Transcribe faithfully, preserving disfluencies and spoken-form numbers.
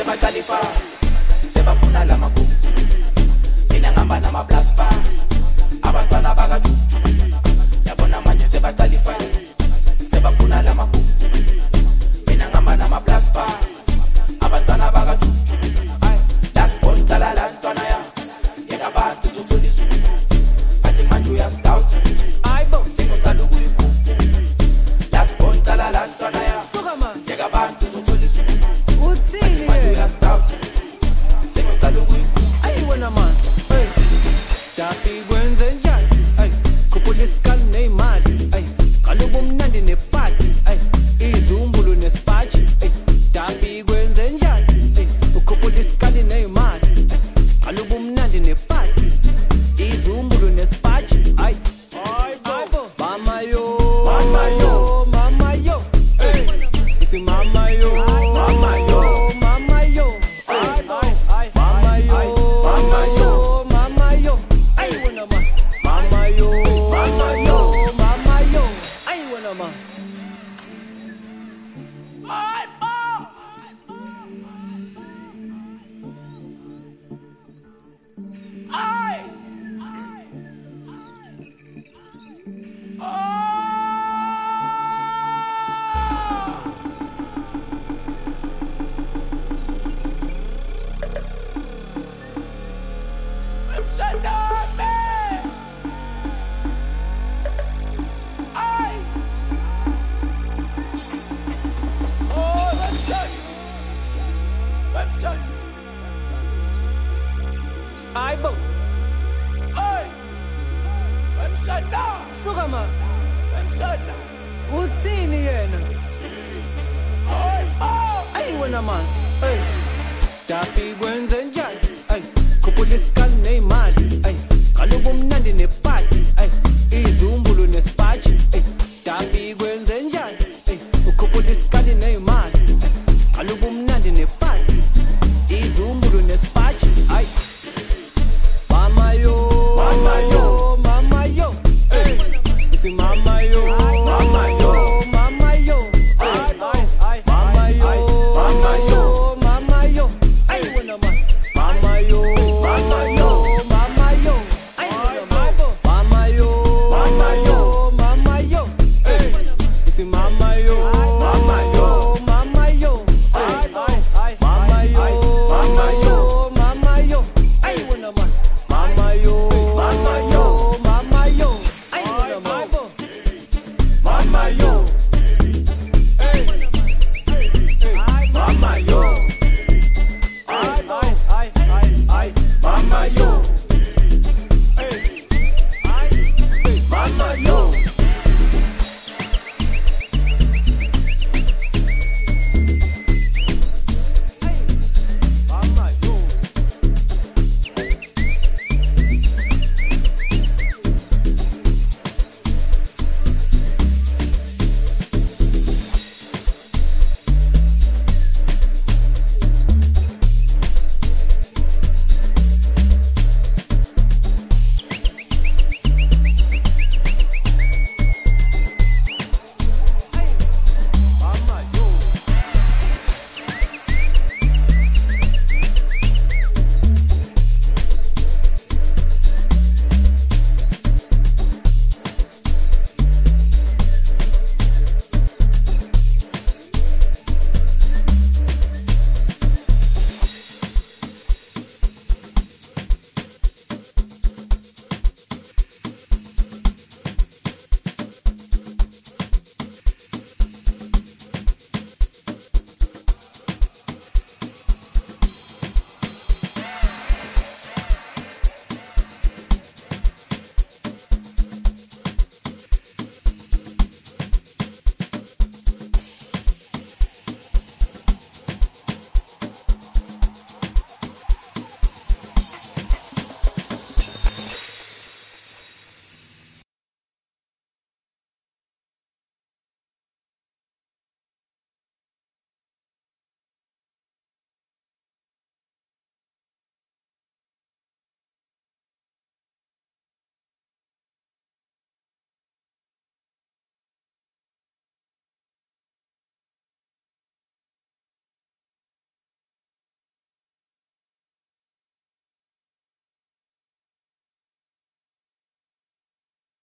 sebatalifa sebafuna lamagugu mina ngamba namablaspa abantwana bakajuju yabona manje sebatalifa sebafuna lamagugu mina ngamba namablaspa abantwana bakajuju das pontala la ntwana ya yeka bantu tutulisa athi manje uyastout ayibo singothala ukuyiku das pontala la ntwana ya yeka bantu tutulisa uthini uyastout singothala ukuyiku ayiwena man hey tapi kwenze njani hey khuphula isikali nemali hey kalubu mnandi nepati hey izumbulu nespachi hey tapi kwenze njani hey ukhuphula isikali nemali kalubu mnandi nepati izumbulu nespachi hey ayibo mama yo mama yo mama yo hey ifi mama yo mama yo mama yo ayibo mama yo mama yo mama yo ayiwena man mama yo mama yo mama yo ayiwena man Aibo, oi, wemshada, sukama, wemshada, uthini yena, oi, oh, ayiwena man, hey, tapi kwenze njani, hey, khuphula isikali nemali, hey, kalubu mnandi ne